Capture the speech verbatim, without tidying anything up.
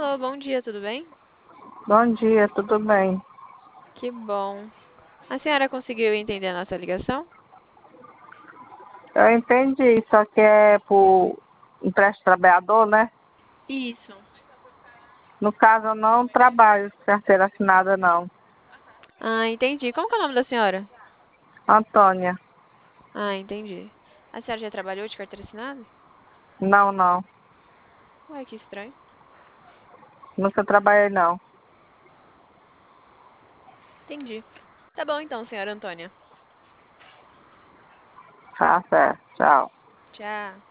Alô, bom dia, tudo bem? Bom dia, tudo bem? Que bom. A senhora conseguiu entender a nossa ligação? Eu entendi, só que é por empréstimo trabalhador, né? Isso. No caso, eu não trabalho de carteira assinada, não. Ah, entendi. Como que é o nome da senhora? Antônia, Ah, entendi. A senhora já trabalhou de carteira assinada? não, não. Ué, que estranho. Nunca trabalhei, não. Entendi. Tá bom então, senhora Antônia. Tá certo, tchau. Tchau.